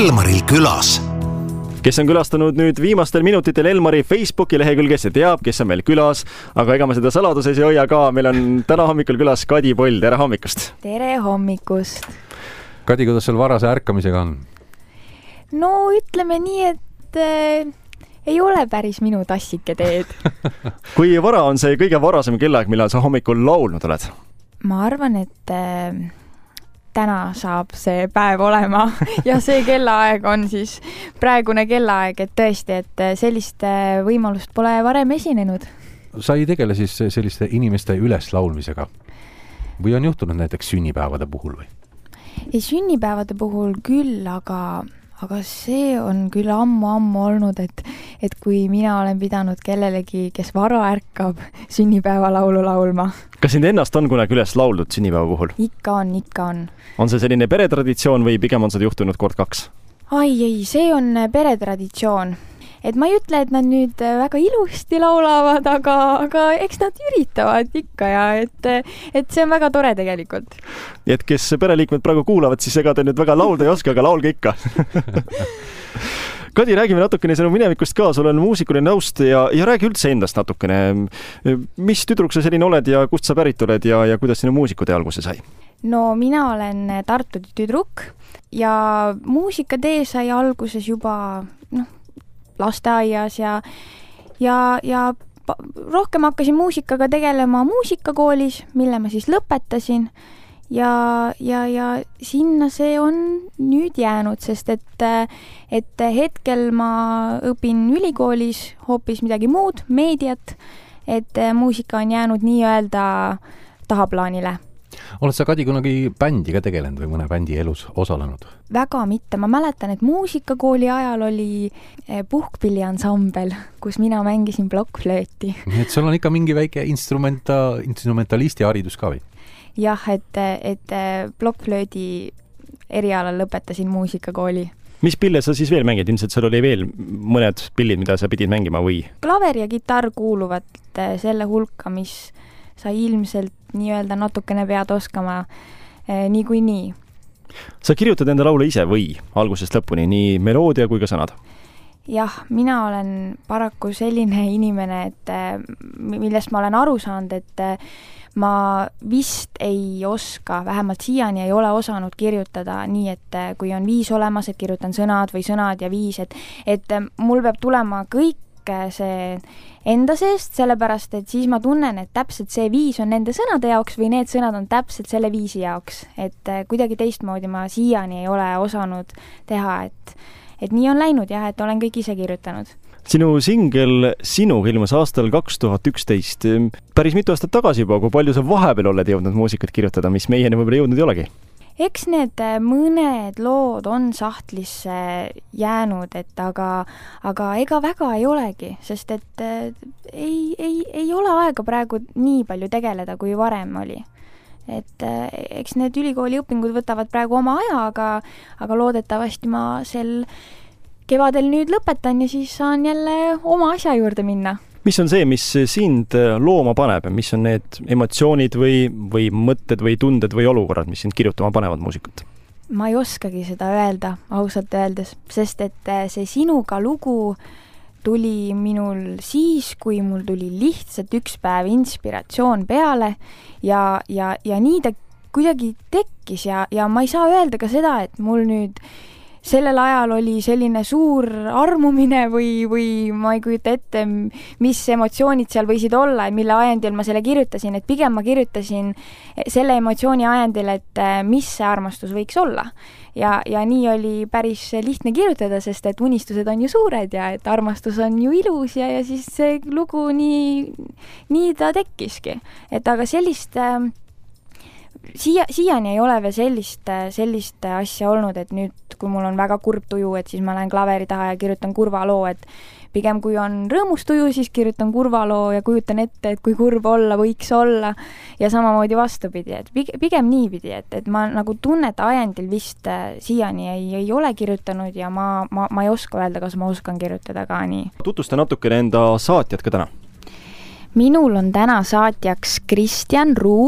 Elmaril külas. Kes on külastanud nüüd viimastel minutitel Elmari Facebooki lehekülge, see teab, kes on meil külas, aga ega me seda saladuses ei hoia ka. Meil on täna hommikul külas Kadi Poll, tere hommikust! Tere hommikust! Kadi, kuidas sul varase ärkamisega on? No ütleme nii, et ei ole päris minu tassike teed. Kui vara on see kõige varasem kellaeg, millal sa hommikul laulnud oled? Ma arvan, et täna saab see päev olema ja see kellaaeg on siis praegune kellaaeg, et tõesti, et sellist võimalust pole varem esinenud. Sa ei tegele siis selliste inimeste üleslaulmisega? Või on juhtunud näiteks sünnipäevade puhul või? Ei, sünnipäevade puhul küll, aga see on küll ammu olnud, et kui mina olen pidanud kellelegi, kes vara ärkab, sünnipäevalaulu laulma. Kas sind ennast on kunagi üles lauldud sünnipäeva puhul? Ikka on. On see selline peretraditsioon või pigem on seda juhtunud kord 2? Ei, see on peretraditsioon. Et ma ei ütle, et nad nüüd väga ilusti laulavad, aga eks nad üritavad ikka ja et see on väga tore tegelikult. Et kes pereliikmed praegu kuulavad, siis ega te nüüd väga laulda ei oska, aga laulge ikka. Kadi, räägime natukene sinu minevikust ka, sul on muusikuline taust ja räägi üldse endast natukene. Mis tüdruk sa selline oled ja kust sa pärit oled ja kuidas sinu muusikutee alguse sai? No mina olen Tartu tüdruk ja muusikatee sai alguses juba lasteaias ja rohkem hakkasin muusikaga tegelema muusikakoolis, mille ma siis lõpetasin ja sinna see on nüüd jäänud, sest et hetkel ma õpin ülikoolis hoopis midagi muud, meediat, et muusika on jäänud nii-öelda tahaplaanile. Oled sa, Kadi, kunagi bändiga tegelenud või mõne bändi elus osalenud? Väga mitte. Ma mäletan, et muusikakooli ajal oli puhkpilliansambel, kus mina mängisin plokkflööti. Nii et sul on ikka mingi väike instrumentalisti haridus ka või? Jah, et plokkflöödi erialal lõpetasin muusikakooli. Mis pille sa siis veel mängid? Ilmselt seal oli veel mõned pillid, mida sa pidid mängima või? Klaver ja kitarr kuuluvad selle hulka, mis sa ilmselt nii-öelda natukene pead oskama niikuinii. Sa kirjutad enda laule ise või algusest lõpuni, nii meloodia kui ka sõnad? Jah, mina olen paraku selline inimene, et millest ma olen aru saanud, et ma vist ei oska, vähemalt siiani ei ole osanud kirjutada nii, et kui on viis olemas, et kirjutan sõnad või sõnad ja viis, et mul peab tulema kõik see enda seest, sellepärast, et siis ma tunnen, et täpselt see viis on nende sõnade jaoks või need sõnad on täpselt selle viisi jaoks. Et kuidagi teistmoodi ma siiani ei ole osanud teha, et nii on läinud jah, et olen kõik ise kirjutanud. Sinu singel Sinuga ilmus aastal 2011. Päris mitu aastat tagasi juba, kui palju sa vahepeal oled jõudnud muusikat kirjutada, mis meieni võib-olla jõudnud ei olegi? Eks need mõned lood on sahtlisse jäänud, aga ega väga ei olegi, sest et ei ole aega praegu nii palju tegeleda, kui varem oli. Et eks need ülikooli õpingud võtavad praegu oma aja, aga loodetavasti ma sel kevadel nüüd lõpetan ja siis saan jälle oma asja juurde minna. Mis on see, mis sind looma paneb? Mis on need emotsioonid või mõtted või tunded või olukorrad, mis sind kirjutama panevad muusikut? Ma ei oskagi seda öelda, ausalt öeldes, sest et see Sinuga lugu tuli minul siis, kui mul tuli lihtsalt üks päev inspiratsioon peale ja nii ta kuidagi tekkis ja ma ei saa öelda ka seda, et mul nüüd sellel ajal oli selline suur armumine või ma ei kujuta ette, mis emotsioonid seal võisid olla, mille ajendil ma selle kirjutasin, et pigem ma kirjutasin selle emotsiooni ajendil, et mis see armastus võiks olla. Ja nii oli päris lihtne kirjutada, sest et unistused on ju suured ja et armastus on ju ilus ja siis see lugu nii ta tekkiski. Et aga sellist siiani ei ole veel sellist asja olnud, et nüüd, kui mul on väga kurb tuju, et siis ma lähen klaveri taha ja kirjutan kurva loo, et pigem kui on rõõmus tuju, siis kirjutan kurva loo ja kujutan ette, et kui kurb olla võiks olla ja samamoodi vastupidi, et pigem niipidi, et ma nagu tunneta ajendil vist siiani ei ole kirjutanud ja ma ei oska öelda, kas ma oskan kirjutada ka nii. Tutvusta natukene enda saatjat ka täna. Minul on täna saatjaks Kristjan Ruus,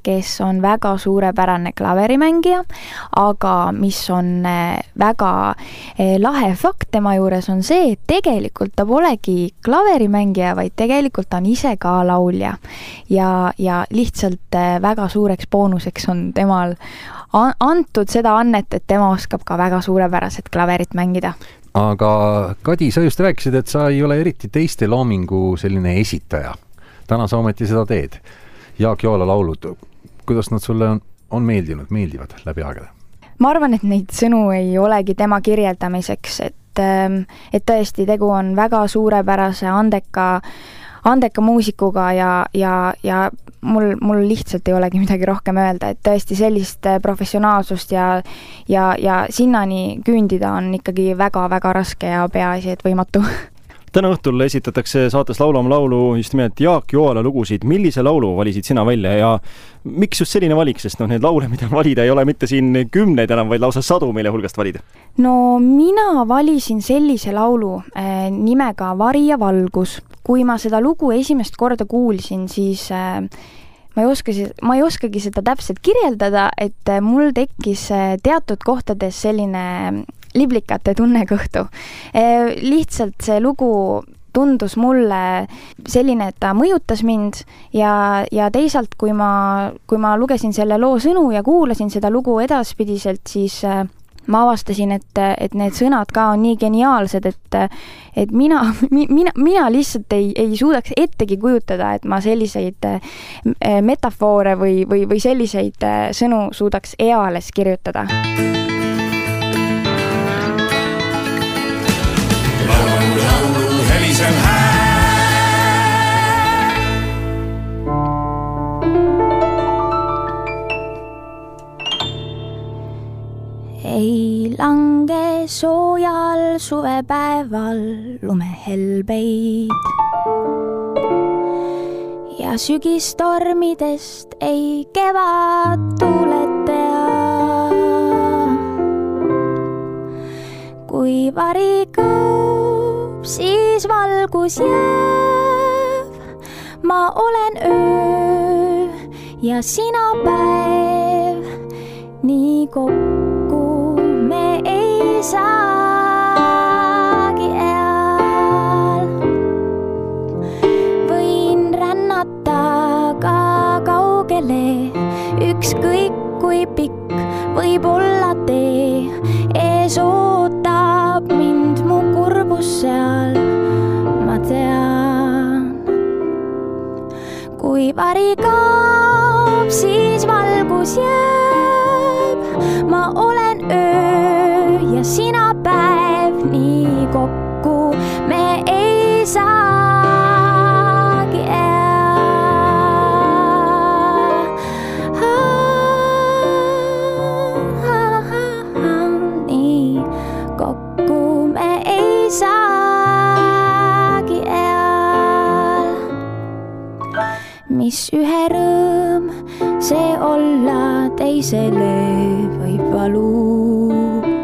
kes on väga suurepärane klaverimängija, aga mis on väga lahe fakt tema juures on see, et tegelikult ta polegi klaverimängija, vaid tegelikult ta on ise ka laulja. Ja lihtsalt väga suureks boonuseks on temal antud seda annet, et tema oskab ka väga suurepäraselt klaverit mängida. Aga Kadi, sa just rääkisid, et sa ei ole eriti teiste loomingu selline esitaja. Täna sa ometi seda teed. Jaak Joala laulud, kuidas nad sulle on meeldivad läbi aegade? Ma arvan, et neid sõnu ei olegi tema kirjeldamiseks, et tõesti tegu on väga suurepärase andeka muusikuga ja mul lihtsalt ei olegi midagi rohkem öelda, et tõesti sellist professionaalsust ja sinnani küündida on ikkagi väga-väga raske ja peaasi, et võimatu. Täna õhtul esitatakse saates Laulame laulu just nimelt Jaak Joala lugusid. Millise laulu valisid sina välja ja miks just selline valik, sest need laule, mida valida ei ole mitte siin 10 enam, vaid lausa 100, mille hulgast valida? No mina valisin sellise laulu nimega Vari ja valgus. Kui ma seda lugu esimest korda kuulsin, siis ma ei oskagi seda täpselt kirjeldada, et mul tekkis teatud kohtades selline liblikate tunne kõhtu. Lihtsalt see lugu tundus mulle selline, et ta mõjutas mind ja teisalt, kui ma lugesin selle loo sõnu ja kuulasin seda lugu edaspidiselt, siis ma avastasin, et need sõnad ka on nii geniaalsed, et mina lihtsalt ei suudaks ettegi kujutada, et ma selliseid metafoore või selliseid sõnu suudaks eales kirjutada. Laulu helisem hääl. Ei lange soojal suvepäeval lumehelbeid ja sügistormidest ei kevad tuuletea. Kui vari kõub, siis valgus jääv. Ma olen öö ja sina päev, nii kokku me ei saagi eal. Võin rännata ka kaugele, ükskõik kui pikk võib olla tee. Ees ootab mind mu kurbus seal, ma tean. Kui vari kaob, siis valgus jääb. Ma olen öö ja sina päev, nii kokku me ei saagi nii kokku me ei saagi eal. Mis ühe rõõm see olla, teisele võib valu.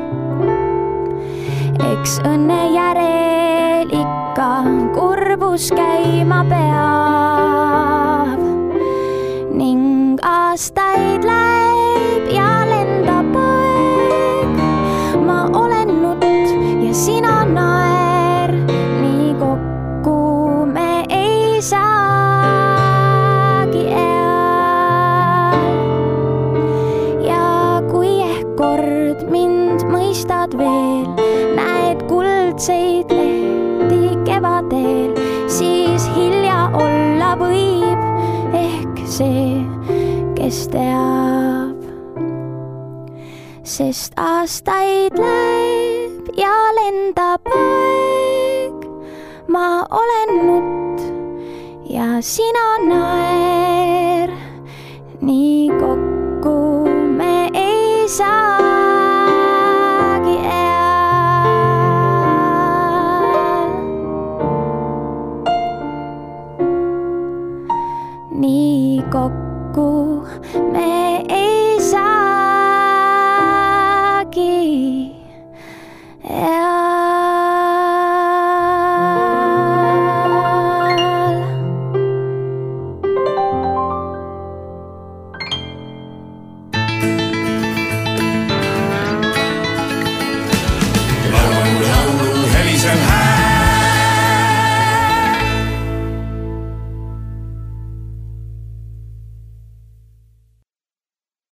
Eks õnne järel ikka kurbus käima peab ning aastaid läheb ja lendab aeg. Ma olen nutt ja sina naer, nii kokku me ei saagi eal. Ja kui ehk kord mind mõistad veel, näed kuldseid lehti kevadel, siis hilja olla võib ehk see, kes teab. Sest aastaid läheb ja lendab aeg. Ma olen nutt ja sina naer, nii kokku me ei saagi eal. Nii kokku me ei saagi eal.